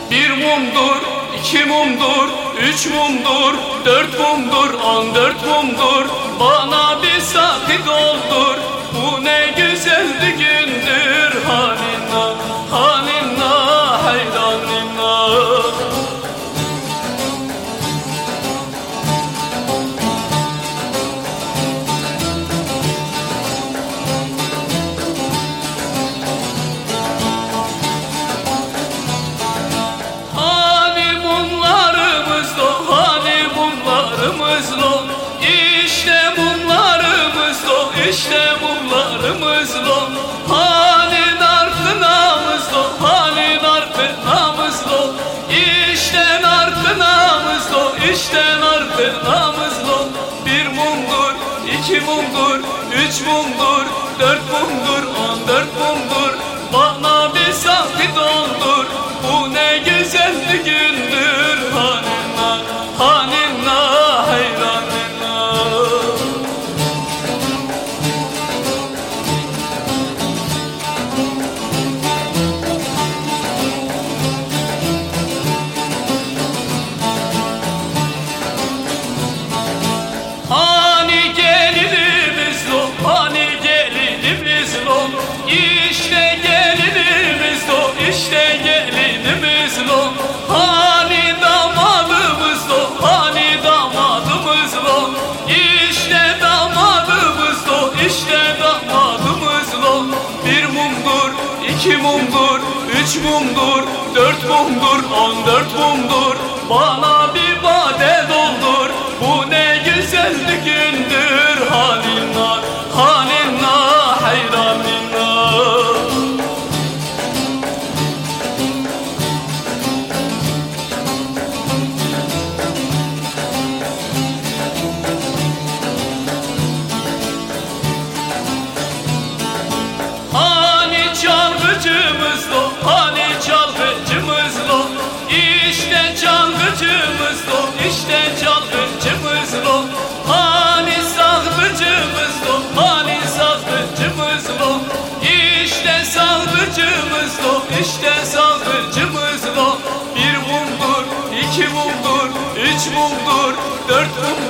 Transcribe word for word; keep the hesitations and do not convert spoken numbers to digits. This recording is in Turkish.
Bir mumdur, iki mumdur, üç mumdur, dört mumdur, on dört mumdur. Bana bir sakı doldur, bu ne güzel bir gündür. Halinna, halinna, hayranina. İşte mumlarımız lo, işte mumlarımız lo. Halin arkınamız lo, halin arkınamız lo. İşte arkınamız lo, işte arkınamız lo. Bir mumdur, iki mumdur, üç mumdur, dört mumdur, on dört mumdur. Bana bir sakı doldur, bu ne güzel bir gündür. Halinna, halinna, hayranina. Hani gelinimiz lo, hani gelinimiz lo. İşte gelinimiz lo, işte gelinimiz lo. Hani damadımız lo, hani damadımız lo. İşte damadımız lo, işte damadımız lo. Bir mumdur, iki mumdur, üç mumdur, dört mumdur, on dört mumdur. Bana bir bade doldur, bu ne güzel bir gündür. Halinna, halinna, hayranina. Hani çalgıcımız lo, hani çalgıcımız lo. İşte çalgıcımız lo, işte çalgıcımız lo. Hani sazlıcımız lo, hani sazlıcımız lo. İşte sazlıcımız lo, işte sazlıcımız lo. Bir mumdur, iki mumdur, üç mumdur, dört mumdur.